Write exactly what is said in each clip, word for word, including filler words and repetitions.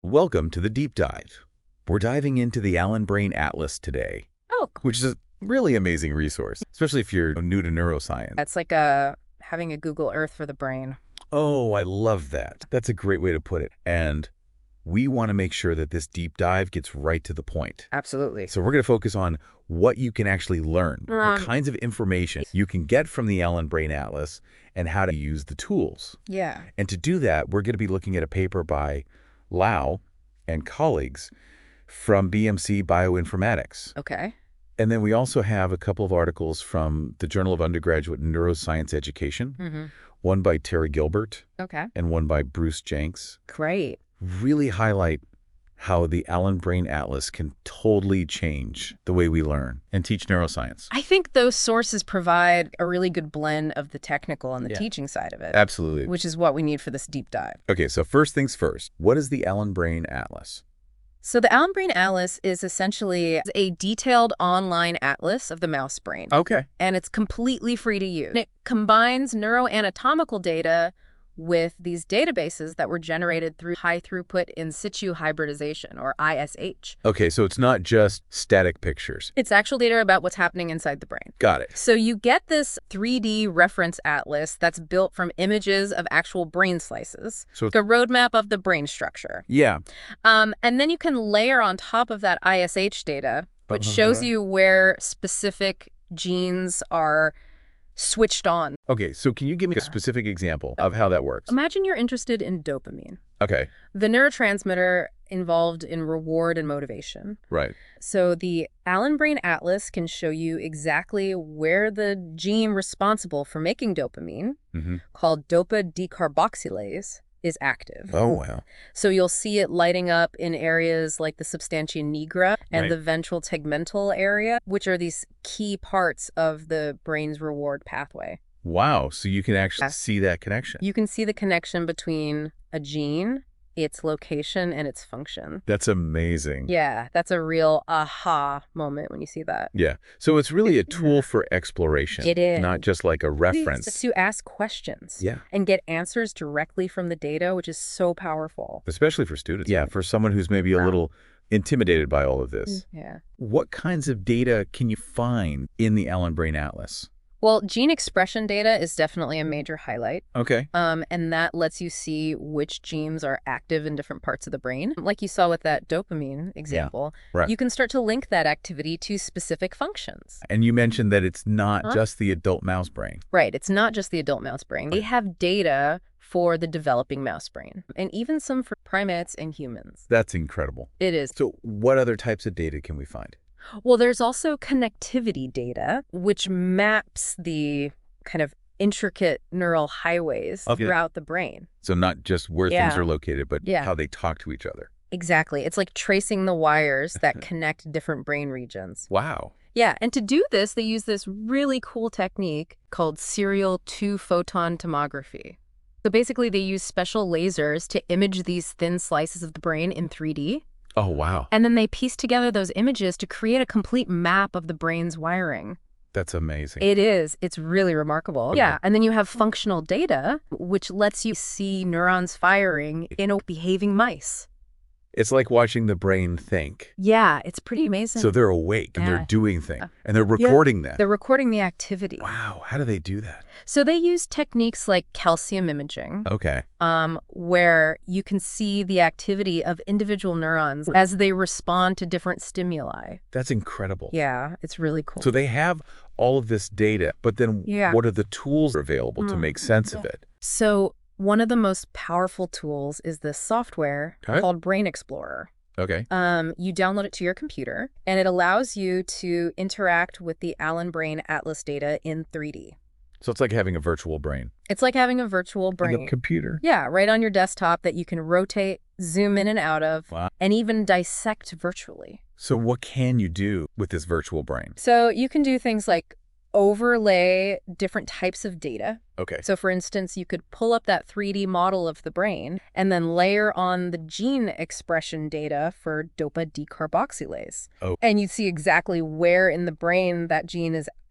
Welcome to the Deep Dive. We're diving into the Allen Brain Atlas today, Oh, cool. which is a really amazing resource, especially if you're new to neuroscience. That's like a having a Google Earth for the brain. Oh, I love that. That's a great way to put it. And we want to make sure that this deep dive gets right to the point. Absolutely. So we're going to focus on what you can actually learn, what Um, kinds of information you can get from the Allen Brain Atlas, and how to use the tools. Yeah. And to do that, we're going to be looking at a paper by Lau and colleagues from B M C Bioinformatics. Okay. And then we also have a couple of articles from the Journal of Undergraduate Neuroscience Education, Mm-hmm. one by Terry Gilbert Okay. and one by Bruce Jenks, Great. really highlight how the Allen Brain Atlas can totally change the way we learn and teach neuroscience. I think those sources provide a really good blend of the technical and the Yeah. teaching side of it, Absolutely. which is what we need for this deep dive. Okay, so first things first, what is the Allen Brain Atlas? So the Allen Brain Atlas is essentially a detailed online atlas of the mouse brain, Okay. and it's completely free to use. It combines neuroanatomical data with these databases that were generated through high-throughput in situ hybridization, or I S H. Okay, so it's not just static pictures. It's actual data about what's happening inside the brain. Got it. So you get this three D reference atlas that's built from images of actual brain slices, So like a roadmap of the brain structure. yeah. Um, and then you can layer on top of that I S H data, which Uh-huh. shows you where specific genes are switched on. Okay, so can you give me a specific example of how that works? Imagine you're interested in dopamine, Okay, the neurotransmitter involved in reward and motivation. right. So the Allen Brain Atlas can show you exactly where the gene responsible for making dopamine, Mm-hmm. called dopa decarboxylase, is active. Oh, wow. So you'll see it lighting up in areas like the substantia nigra and Right. the ventral tegmental area, which are these key parts of the brain's reward pathway. Wow, so you can actually Yeah. see that connection. You can see the connection between a gene, its location, and its function. That's amazing. Yeah, that's a real aha moment when you see that. Yeah, so it's really a tool for exploration. It is. Not just like a reference. It's to ask questions Yeah, and get answers directly from the data, which is so powerful. especially for students. Yeah, for someone who's maybe a Wow. little intimidated by all of this. Yeah. What kinds of data can you find in the Allen Brain Atlas? Well, gene expression data is definitely a major highlight. Okay. Um, and that lets you see which genes are active in different parts of the brain. Like you saw with that dopamine example, right. you can start to link that activity to specific functions. And you mentioned that it's not Huh? just the adult mouse brain. Right. It's not just the adult mouse brain. They have data for the developing mouse brain, and even some for primates and humans. That's incredible. It is. So what other types of data can we find? Well, there's also connectivity data, which maps the kind of intricate neural highways Okay. throughout the brain. So not just where things Yeah. are located, but Yeah. how they talk to each other. Exactly. It's like tracing the wires that connect different brain regions. Wow. Yeah, and to do this, they use this really cool technique called serial two-photon tomography. So basically, they use special lasers to image these thin slices of the brain in three D, Oh, wow. and then they piece together those images to create a complete map of the brain's wiring. That's amazing. It is. It's really remarkable. Okay. Yeah, and then you have functional data, which lets you see neurons firing in behaving mice. It's like watching the brain think. Yeah, it's pretty amazing. So they're awake and Yeah. they're doing things and they're recording that. They're recording the activity. Wow. How do they do that? So they use techniques like calcium imaging, Okay. um, where you can see the activity of individual neurons as they respond to different stimuli. That's incredible. Yeah, it's really cool. So they have all of this data, but then Yeah. what are the tools available to Mm. make sense of it? So one of the most powerful tools is this software Okay. called Brain Explorer. Okay. Um, you download it to your computer, and it allows you to interact with the Allen Brain Atlas data in three D. So it's like having a virtual brain. It's like having a virtual In brain. the computer. Yeah, right on your desktop that you can rotate, zoom in and out of, Wow. and even dissect virtually. So what can you do with this virtual brain? So you can do things like overlay different types of data. Okay. So for instance, you could pull up that three D model of the brain and then layer on the gene expression data for dopa decarboxylase. Oh. And you'd see exactly where in the brain that gene is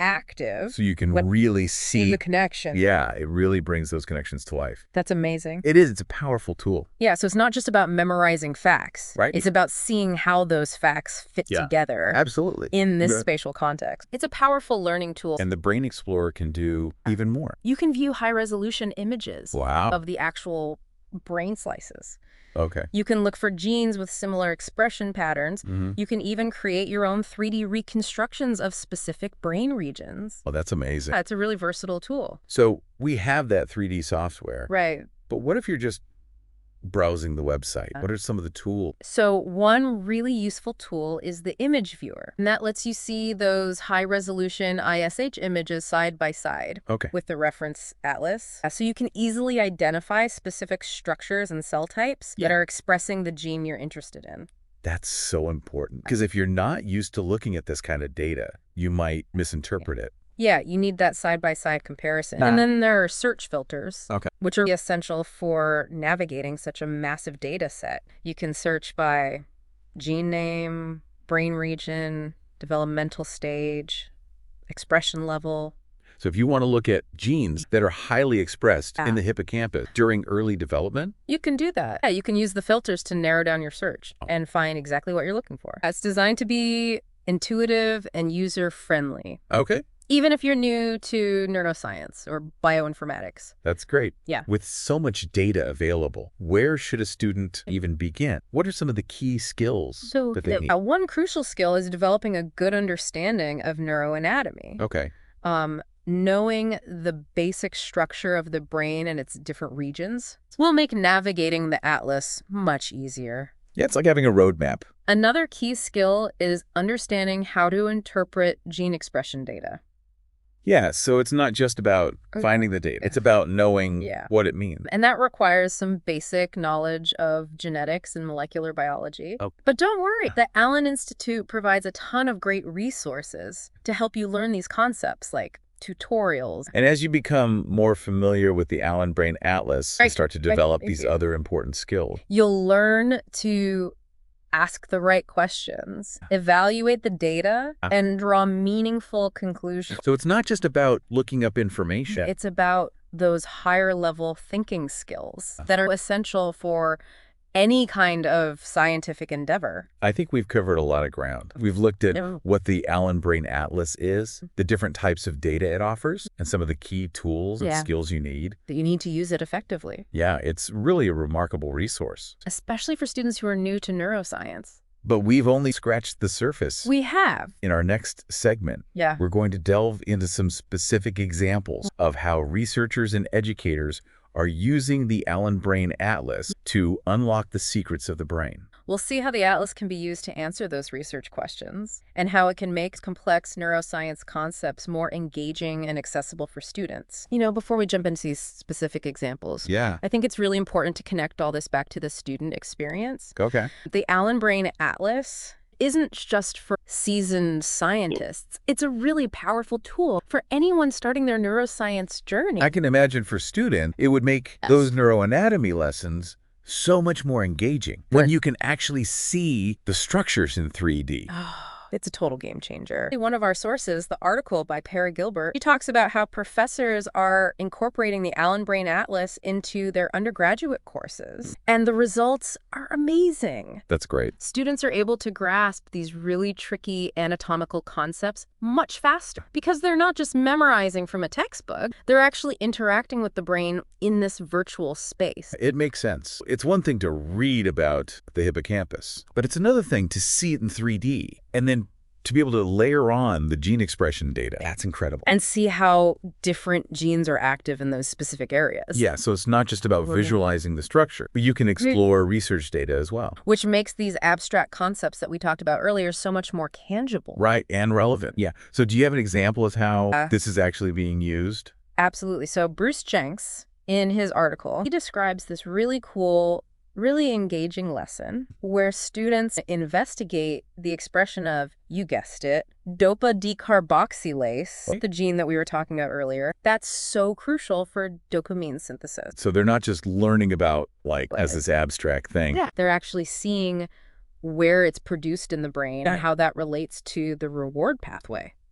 active. So you can when really see see the connection. Yeah, it really brings those connections to life. That's amazing. It is. It's a powerful tool. Yeah, so it's not just about memorizing facts. Right. It's about seeing how those facts fit Yeah. together Absolutely. in this Yeah. spatial context. It's a powerful learning tool. And the Brain Explorer can do even more. You can view high-resolution images Wow. of the actual brain slices. Okay. You can look for genes with similar expression patterns. Mm-hmm. You can even create your own three D reconstructions of specific brain regions. Oh, that's amazing. Yeah, it's a really versatile tool. So we have that three D software, Right. but what if you're just browsing the website? What are some of the tools? So one really useful tool is the image viewer, and that lets you see those high-resolution I S H images side by side Okay. with the reference atlas. Uh, So you can easily identify specific structures and cell types Yeah. that are expressing the gene you're interested in. That's so important. Because if you're not used to looking at this kind of data, you might misinterpret it. Yeah, you need that side-by-side comparison. Ah. And then there are search filters, Okay. which are essential for navigating such a massive data set. You can search by gene name, brain region, developmental stage, expression level. So if you want to look at genes that are highly expressed Ah. in the hippocampus during early development, You can do that. Yeah, you can use the filters to narrow down your search and find exactly what you're looking for. It's designed to be intuitive and user-friendly, okay, even if you're new to neuroscience or bioinformatics. that's great. Yeah. With so much data available, where should a student even begin? What are some of the key skills So that they need? uh, one crucial skill is developing a good understanding of neuroanatomy. Okay. Um, knowing the basic structure of the brain and its different regions will make navigating the atlas much easier. Yeah, it's like having a roadmap. Another key skill is understanding how to interpret gene expression data. Yeah, so it's not just about finding the data. It's about knowing Yeah. what it means. And that requires some basic knowledge of genetics and molecular biology. Oh. But don't worry, the Allen Institute provides a ton of great resources to help you learn these concepts, like tutorials. And as you become more familiar with the Allen Brain Atlas, you Right, start to right, develop thank these you. other important skills. You'll learn to ask the right questions, evaluate the data, Ah. and draw meaningful conclusions. So it's not just about looking up information. It's about those higher level thinking skills that are essential for any kind of scientific endeavor. I think we've covered a lot of ground. We've looked at Yeah. what the Allen Brain Atlas is, the different types of data it offers, and some of the key tools and Yeah. skills you need. That you need to use it effectively, Yeah, it's really a remarkable resource. especially for students who are new to neuroscience. But we've only scratched the surface. We have. In our next segment, Yeah. we're going to delve into some specific examples of how researchers and educators are using the Allen Brain Atlas to unlock the secrets of the brain. We'll see how the atlas can be used to answer those research questions and how it can make complex neuroscience concepts more engaging and accessible for students. You know, before we jump into these specific examples, Yeah. I think it's really important to connect all this back to the student experience. Okay. The Allen Brain Atlas isn't just for seasoned scientists. It's a really powerful tool for anyone starting their neuroscience journey. I can imagine for students, it would make Yes. those neuroanatomy lessons so much more engaging when Right. you can actually see the structures in three D. It's a total game changer. One of our sources, the article by Perry Gilbert, he talks about how professors are incorporating the Allen Brain Atlas into their undergraduate courses, and the results are amazing. That's great. Students are able to grasp these really tricky anatomical concepts much faster because they're not just memorizing from a textbook, they're actually interacting with the brain in this virtual space. It makes sense. It's one thing to read about the hippocampus, but it's another thing to see it in three D and then to be able to layer on the gene expression data. That's incredible. And see how different genes are active in those specific areas. Yeah, so it's not just about Well, visualizing the structure, but you can explore research data as well. Which makes these abstract concepts that we talked about earlier so much more tangible. Right, and relevant. Yeah. So do you have an example of how Uh, this is actually being used? Absolutely. So Bruce Jenks, in his article, he describes this really cool, really engaging lesson where students investigate the expression of, you guessed it, dopa decarboxylase, Okay. the gene that we were talking about earlier. That's so crucial for dopamine synthesis. So they're not just learning about, like, as this abstract thing. Yeah. They're actually seeing where it's produced in the brain Yeah. and how that relates to the reward pathway.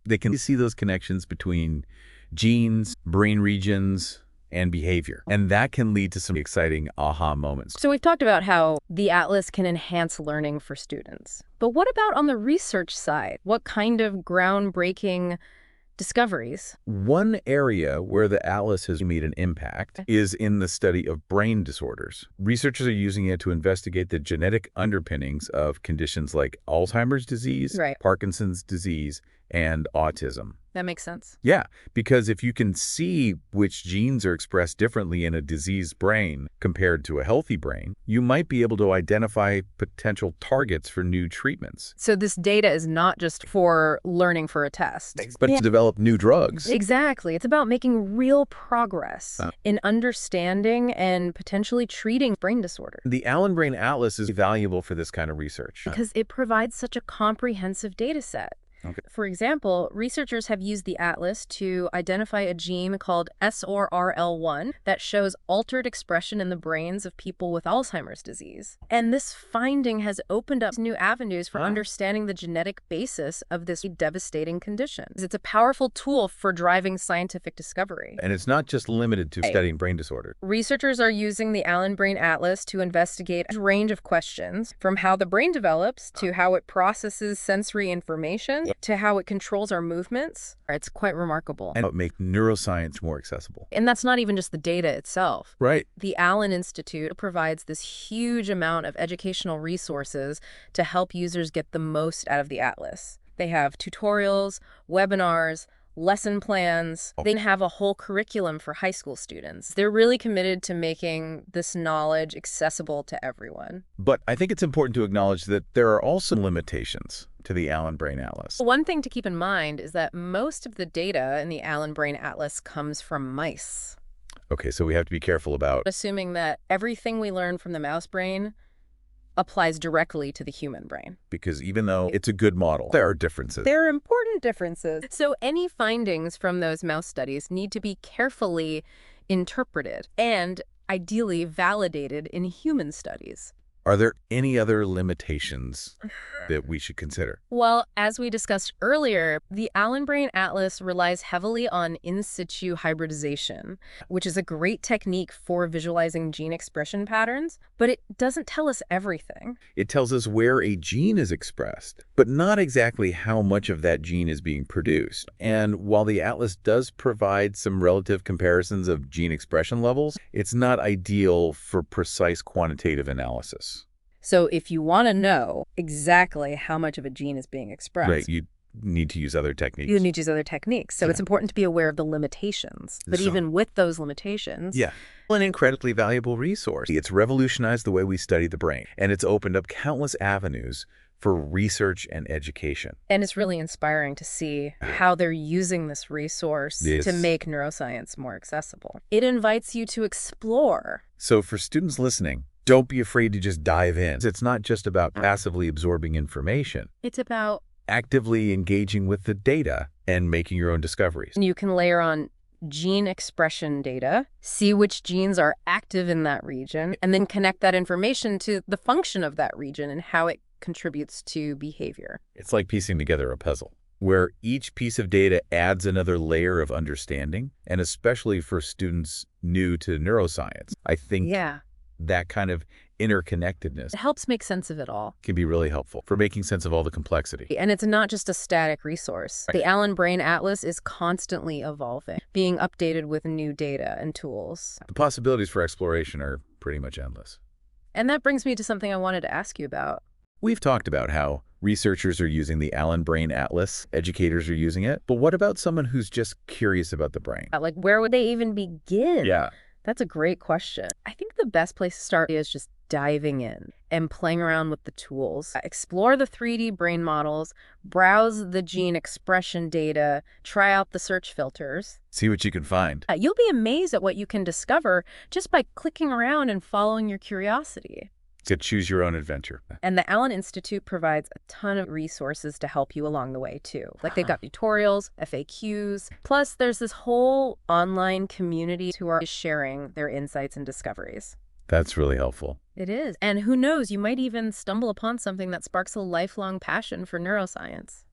They can see those connections between genes, brain regions, and behavior. And that can lead to some exciting aha moments. So we've talked about how the atlas can enhance learning for students. But what about on the research side? What kind of groundbreaking discoveries? One area where the atlas has made an impact is in the study of brain disorders. Researchers are using it to investigate the genetic underpinnings of conditions like Alzheimer's disease, Right. Parkinson's disease, and autism. That makes sense. Yeah, because if you can see which genes are expressed differently in a diseased brain compared to a healthy brain, you might be able to identify potential targets for new treatments. So this data is not just for learning for a test. But to develop new drugs. Exactly. It's about making real progress Uh. in understanding and potentially treating brain disorders. The Allen Brain Atlas is valuable for this kind of research. Because it provides such a comprehensive data set. Okay. For example, researchers have used the atlas to identify a gene called S O R L one that shows altered expression in the brains of people with Alzheimer's disease. And this finding has opened up new avenues for Huh? understanding the genetic basis of this devastating condition. It's a powerful tool for driving scientific discovery. And it's not just limited to Right. studying brain disorders. Researchers are using the Allen Brain Atlas to investigate a range of questions, from how the brain develops to how it processes sensory information to how it controls our movements. It's quite remarkable. And make neuroscience more accessible. And that's not even just the data itself. Right. The Allen Institute provides this huge amount of educational resources to help users get the most out of the atlas. They have tutorials, webinars, lesson plans. They have a whole curriculum for high school students. They're really committed to making this knowledge accessible to everyone. But I think it's important to acknowledge that there are also limitations to the Allen Brain Atlas. One thing to keep in mind is that most of the data in the Allen Brain Atlas comes from mice. Okay, so we have to be careful about... Assuming that everything we learn from the mouse brain applies directly to the human brain. Because even though it's a good model, there are differences. There are important differences. So any findings from those mouse studies need to be carefully interpreted and ideally validated in human studies. Are there any other limitations that we should consider? Well, as we discussed earlier, the Allen Brain Atlas relies heavily on in situ hybridization, which is a great technique for visualizing gene expression patterns, but it doesn't tell us everything. It tells us where a gene is expressed, but not exactly how much of that gene is being produced. And while the atlas does provide some relative comparisons of gene expression levels, it's not ideal for precise quantitative analysis. So if you want to know exactly how much of a gene is being expressed, Right, you need to use other techniques. you need to use other techniques. So Yeah. it's important to be aware of the limitations. But So- even with those limitations, Yeah. An incredibly valuable resource. It's revolutionized the way we study the brain, and it's opened up countless avenues for research and education. and it's really inspiring to see how they're using this resource Yes. to make neuroscience more accessible. It invites you to explore. So for students listening, don't be afraid to just dive in. It's not just about passively absorbing information. It's about, Actively engaging with the data and making your own discoveries. you can layer on gene expression data, see which genes are active in that region, and then connect that information to the function of that region and how it contributes to behavior. It's like piecing together a puzzle, where each piece of data adds another layer of understanding, and especially for students new to neuroscience, I think Yeah. that kind of interconnectedness It helps make sense of it all. can be really helpful for making sense of all the complexity. And it's not just a static resource. Right. The Allen Brain Atlas is constantly evolving, being updated with new data and tools. The possibilities for exploration are pretty much endless. And that brings me to something I wanted to ask you about. We've talked about how researchers are using the Allen Brain Atlas, educators are using it, but what about someone who's just curious about the brain? Like, where would they even begin? Yeah. That's a great question. I think the best place to start is just diving in and playing around with the tools. Explore the three D brain models, browse the gene expression data, try out the search filters. See what you can find. Uh, You'll be amazed at what you can discover just by clicking around and following your curiosity. To choose your own adventure. And the Allen Institute provides a ton of resources to help you along the way, too. Like they've got tutorials, F A Qs, plus there's this whole online community who are sharing their insights and discoveries. That's really helpful. It is. And who knows, you might even stumble upon something that sparks a lifelong passion for neuroscience.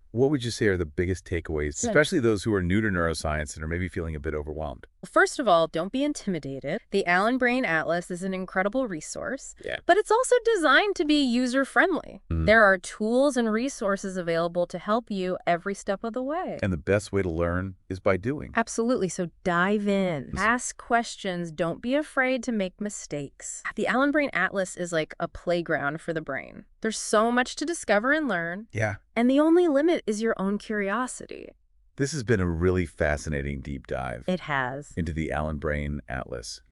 What would you say are the biggest takeaways, Good. especially those who are new to neuroscience and are maybe feeling a bit overwhelmed? First of all, don't be intimidated. The Allen Brain Atlas is an incredible resource, Yeah. but it's also designed to be user-friendly. Mm. There are tools and resources available to help you every step of the way. And the best way to learn is by doing. Absolutely. So dive in. Ask questions. Don't be afraid to make mistakes. The Allen Brain Atlas is like a playground for the brain. There's so much to discover and learn, Yeah. and the only limit is your own curiosity. This has been a really fascinating deep dive It has. into the Allen Brain Atlas.